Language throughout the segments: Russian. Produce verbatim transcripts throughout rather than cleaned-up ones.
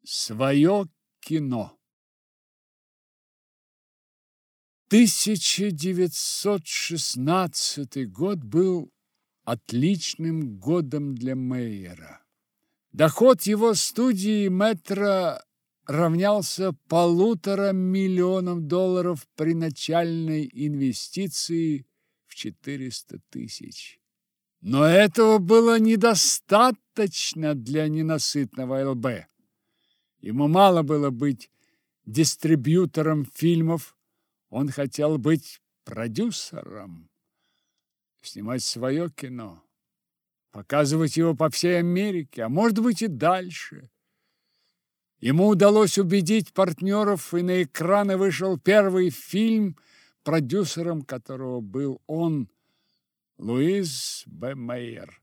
Свое кино. тысяча девятьсот шестнадцатый год был отличным годом для Мейера. Доход его студии «Метро» равнялся полутора миллионам долларов при начальной инвестиции в четыреста тысяч. Но этого было недостаточно для ненасытного эл бэ. Ему мало было быть дистрибьютором фильмов, он хотел быть продюсером, снимать свое кино, показывать его по всей Америке, а может быть и дальше. Ему удалось убедить партнеров, и на экраны вышел первый фильм, продюсером которого был он, Луис Б. Мейер.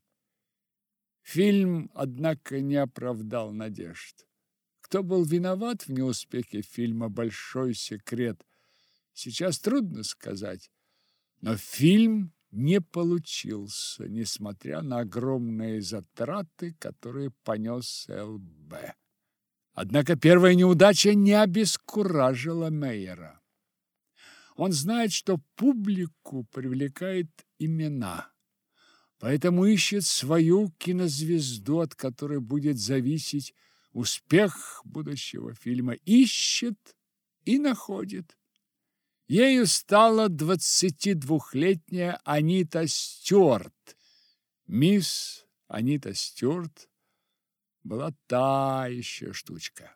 Фильм, однако, не оправдал надежд. Кто был виноват в неуспехе фильма «Большой секрет», сейчас трудно сказать, но фильм не получился, несмотря на огромные затраты, которые понес эл бэ. Однако первая неудача не обескуражила Мейера. Он знает, что публику привлекает имена, поэтому ищет свою кинозвезду, от которой будет зависеть успех будущего фильма. Ищет и находит. Ею стала двадцатидвухлетняя Анита Стюарт. Мисс Анита Стюарт была та еще штучка.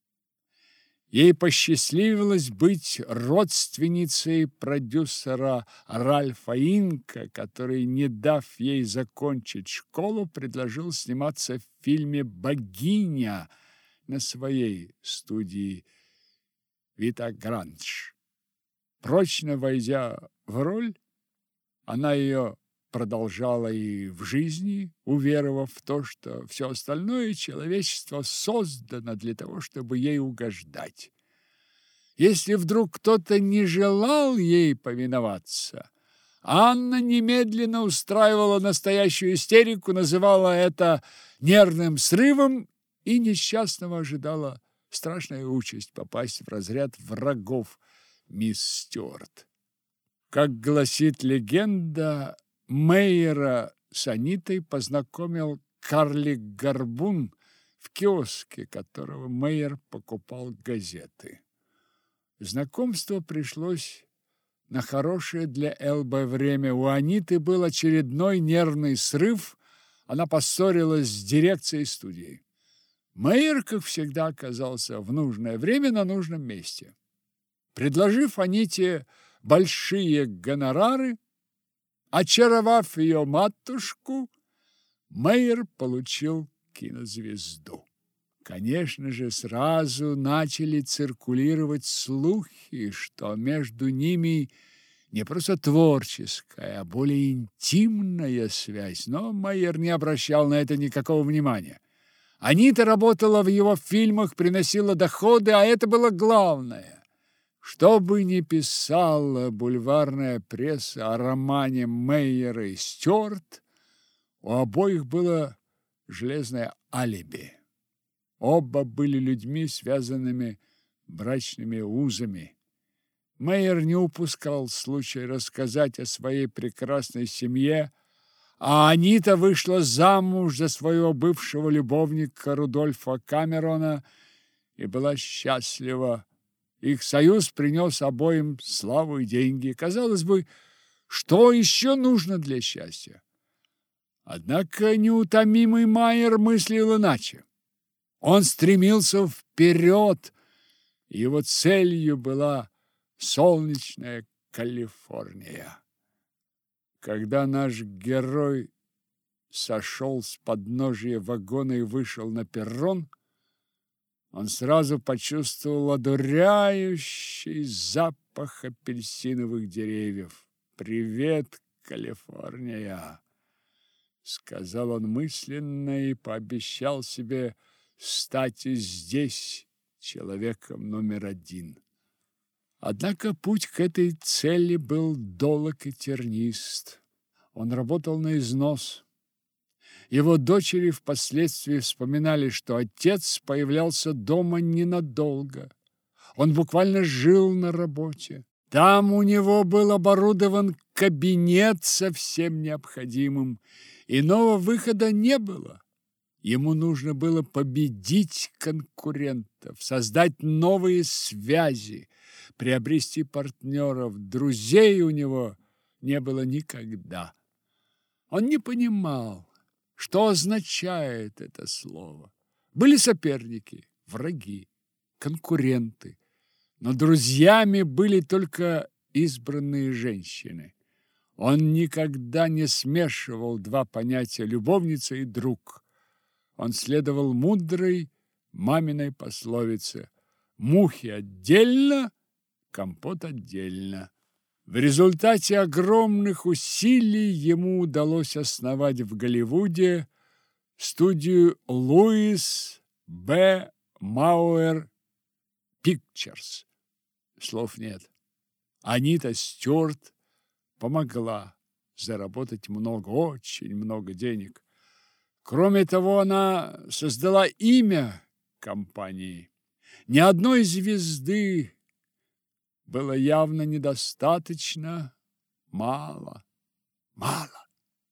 Ей посчастливилось быть родственницей продюсера Ральфа Инка, который, не дав ей закончить школу, предложил сниматься в фильме «Богиня» на своей студии «Витагранж». Прочно войдя в роль, она ее продолжала и в жизни, уверовав в то, что все остальное человечество создано для того, чтобы ей угождать. Если вдруг кто-то не желал ей повиноваться, Анна немедленно устраивала настоящую истерику, называла это нервным срывом и несчастного ожидала страшная участь попасть в разряд врагов мисс Стюарт. Как гласит легенда, Мейера с Анитой познакомил карлик Горбун в киоске, которого Мейер покупал газеты. Знакомство пришлось на хорошее для эл бэ время. У Аниты был очередной нервный срыв, она поссорилась с дирекцией студии. Мейер, как всегда, оказался в нужное время на нужном месте. Предложив Аните большие гонорары, очаровав ее матушку, Мейер получил кинозвезду. Конечно же, сразу начали циркулировать слухи, что между ними не просто творческая, а более интимная связь, но Мейер не обращал на это никакого внимания. Анита работала в его фильмах, приносила доходы, а это было главное. Что бы ни писала бульварная пресса о романе Мейера и Стюарт, у обоих было железное алиби. Оба были людьми, связанными брачными узами. Мейер не упускал случая рассказать о своей прекрасной семье, а Анита вышла замуж за своего бывшего любовника Рудольфа Камерона и была счастлива. Их союз принес обоим славу и деньги. Казалось бы, что еще нужно для счастья? Однако неутомимый Мейер мыслил иначе. Он стремился вперед, и его целью была солнечная Калифорния. Когда наш герой сошел с подножия вагона и вышел на перрон, он сразу почувствовал одуряющий запах апельсиновых деревьев. «Привет, Калифорния!» — сказал он мысленно и пообещал себе стать и здесь человеком номер один. Однако путь к этой цели был долг и тернист. Он работал на износ. Его дочери впоследствии вспоминали, что отец появлялся дома ненадолго. Он буквально жил на работе. Там у него был оборудован кабинет со всем необходимым. Иного выхода не было. Ему нужно было победить конкурентов, создать новые связи, приобрести партнеров. Друзей у него не было никогда. Он не понимал, что означает это слово. Были соперники, враги, конкуренты, но друзьями были только избранные женщины. Он никогда не смешивал два понятия любовница и друг. Он следовал мудрой маминой пословице: мухи отдельно, компот отдельно. В результате огромных усилий ему удалось основать в Голливуде студию Луис Б. Мауэр Пикчерс. Слов нет. Анита Стюарт помогла заработать много, очень много денег. Кроме того, она создала имя компании. Ни одной звезды было явно недостаточно, мало, мало.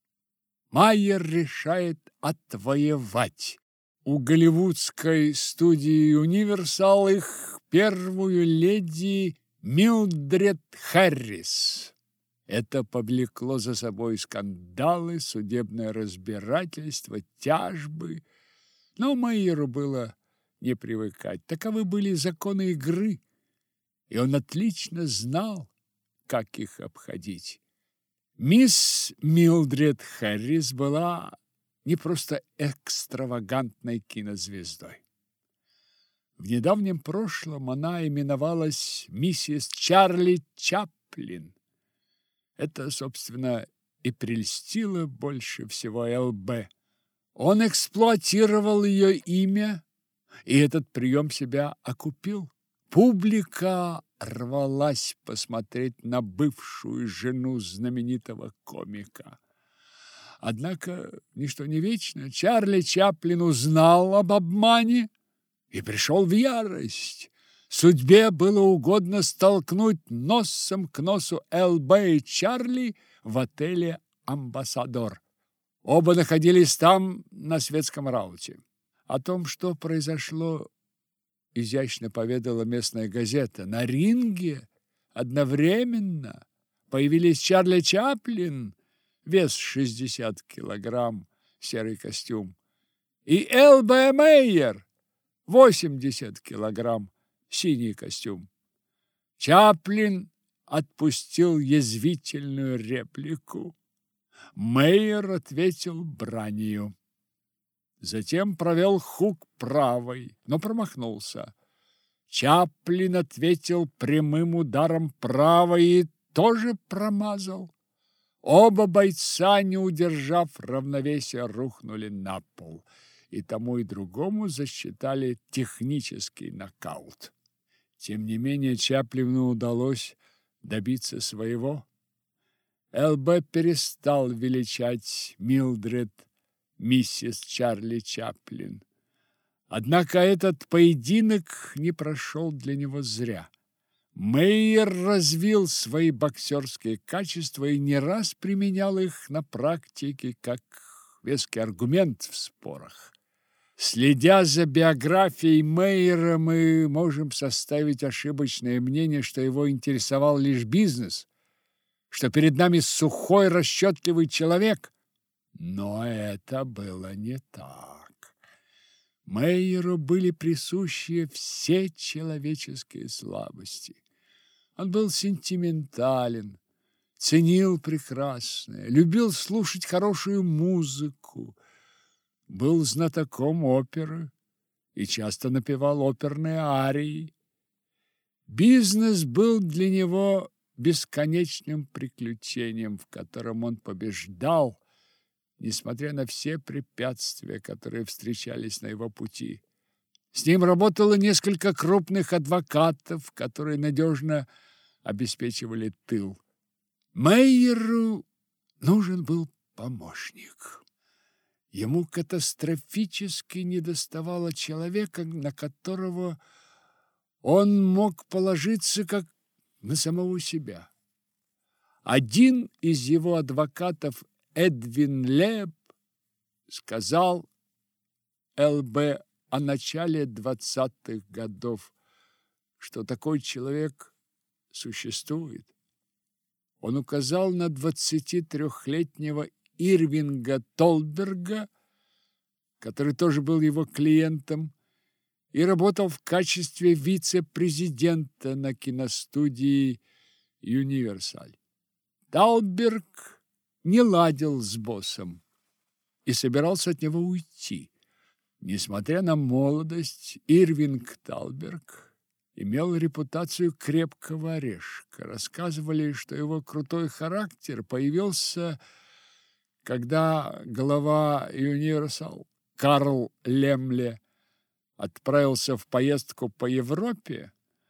Майер решает отвоевать у голливудской студии Universal их первую леди Милдред Харрис. Это повлекло за собой скандалы, судебное разбирательство, тяжбы. Но Майеру было не привыкать. Таковы были законы игры, и он отлично знал, как их обходить. Мисс Милдред Харрис была не просто экстравагантной кинозвездой. В недавнем прошлом она именовалась миссис Чарли Чаплин. Это, собственно, и прельстило больше всего Эл Бэ. Он эксплуатировал ее имя, и этот прием себя окупил. Публика рвалась посмотреть на бывшую жену знаменитого комика. Однако ничто не вечно. Чарли Чаплин узнал об обмане и пришел в ярость. Судьбе было угодно столкнуть носом к носу Эл Бэ и Чарли в отеле «Амбассадор». Оба находились там на светском рауте. О том, что произошло, изящно поведала местная газета. На ринге одновременно появились Чарли Чаплин, вес шестьдесят килограмм, серый костюм, и Эл Бэ Мейер, восемьдесят килограмм, синий костюм. Чаплин отпустил язвительную реплику. Мейер ответил бранью. Затем провел хук правой, но промахнулся. Чаплин ответил прямым ударом правой и тоже промазал. Оба бойца, не удержав равновесия, рухнули на пол, и тому и другому засчитали технический нокаут. Тем не менее, Чаплину удалось добиться своего. Эл Бэ перестал величать Милдред миссис Чарли Чаплин. Однако этот поединок не прошел для него зря. Мейер развил свои боксерские качества и не раз применял их на практике как веский аргумент в спорах. Следя за биографией Мейера, мы можем составить ошибочное мнение, что его интересовал лишь бизнес, что перед нами сухой, расчетливый человек. Но это было не так. Мейеру были присущи все человеческие слабости. Он был сентиментален, ценил прекрасное, любил слушать хорошую музыку, был знатоком оперы и часто напевал оперные арии. Бизнес был для него бесконечным приключением, в котором он побеждал, несмотря на все препятствия, которые встречались на его пути. С ним работало несколько крупных адвокатов, которые надежно обеспечивали тыл. Мейеру нужен был помощник. Ему катастрофически недоставало человека, на которого он мог положиться как на самого себя. Один из его адвокатов, Эдвин Леб, сказал эл бэ о начале двадцатых годов, что такой человек существует. Он указал на двадцатитрёхлетнего Ирвинга Толберга, который тоже был его клиентом и работал в качестве вице-президента на киностудии «Юниверсаль». Талберг не ладил с боссом и собирался от него уйти. Несмотря на молодость, Ирвинг Талберг имел репутацию крепкого орешка. Рассказывали, что его крутой характер появился, когда глава Universal Карл Лемле отправился в поездку по Европе.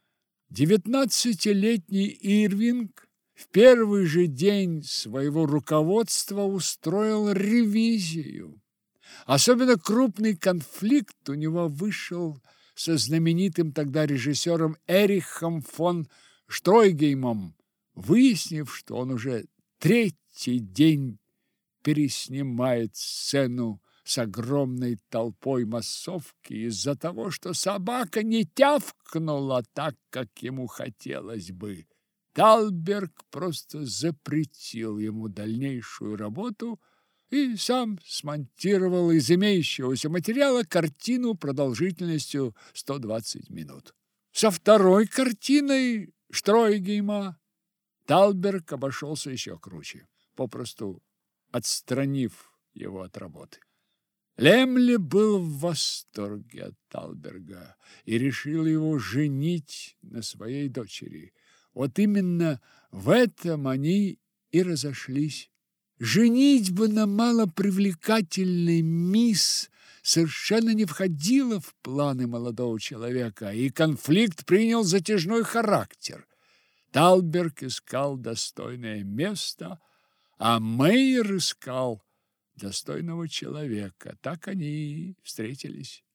Девятнадцатилетний Ирвинг в первый же день своего руководства устроил ревизию. Особенно крупный конфликт у него вышел со знаменитым тогда режиссером Эрихом фон Штройгеймом, выяснив, что он уже третий день переснимает сцену с огромной толпой массовки из-за того, что собака не тявкнула так, как ему хотелось бы. Талберг просто запретил ему дальнейшую работу и сам смонтировал из имеющегося материала картину продолжительностью сто двадцать минут. Со второй картиной Штройгейма Талберг обошелся еще круче, попросту отстранив его от работы. Лемле был в восторге от Талберга и решил его женить на своей дочери. Вот именно в этом они и разошлись. Женитьба на малопривлекательной мисс совершенно не входила в планы молодого человека, и конфликт принял затяжной характер. Талберг искал достойное место, а Мейер искал достойного человека. Так они и встретились.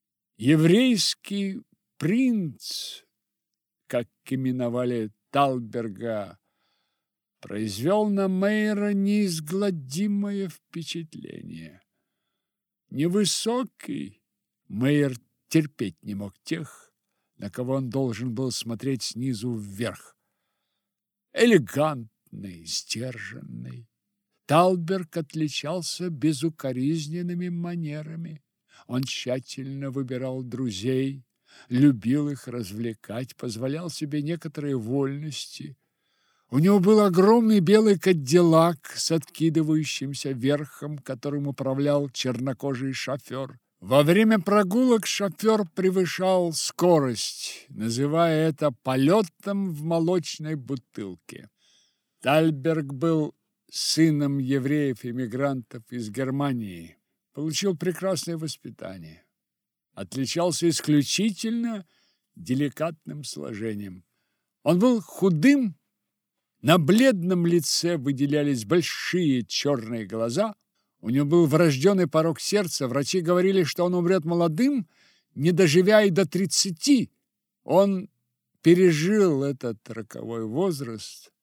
Еврейский принц, как именовали Талберга, произвел на Мейера неизгладимое впечатление. Невысокий, Мейер терпеть не мог тех, на кого он должен был смотреть снизу вверх. Элегантный, сдержанный, Талберг отличался безукоризненными манерами. Он тщательно выбирал друзей, любил их развлекать, позволял себе некоторые вольности. У него был огромный белый кадиллак с откидывающимся верхом, которым управлял чернокожий шофер. Во время прогулок шофер превышал скорость, называя это полетом в молочной бутылке. Талберг был сыном евреев-эмигрантов из Германии, получил прекрасное воспитание. Отличался исключительно деликатным сложением. Он был худым, на бледном лице выделялись большие черные глаза, у него был врожденный порок сердца, врачи говорили, что он умрет молодым, не доживя и до тридцати. Он пережил этот роковой возраст,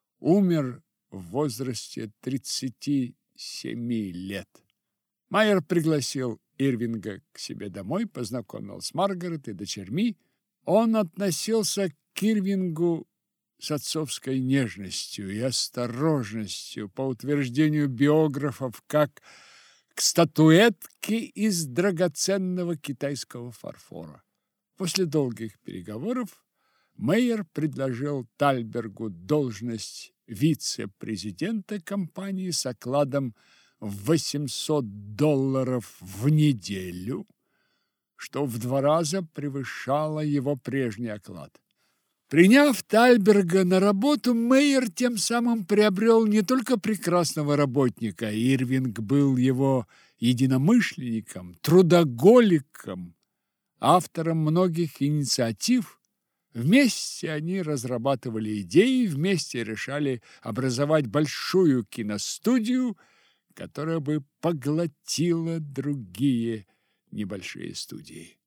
умер в возрасте тридцати семи лет. Майер пригласил Ирвинга к себе домой, познакомил с Маргарет и дочерьми. Он относился к Ирвингу с отцовской нежностью и осторожностью, по утверждению биографов, как к статуэтке из драгоценного китайского фарфора. После долгих переговоров Мейер предложил Талбергу должность вице-президента компании с окладом в восемьсот долларов в неделю, что в два раза превышало его прежний оклад. Приняв Талберга на работу, Мейер тем самым приобрел не только прекрасного работника, Ирвинг был его единомышленником, трудоголиком, автором многих инициатив. Вместе они разрабатывали идеи, вместе решали образовать большую киностудию, которая бы поглотила другие небольшие студии.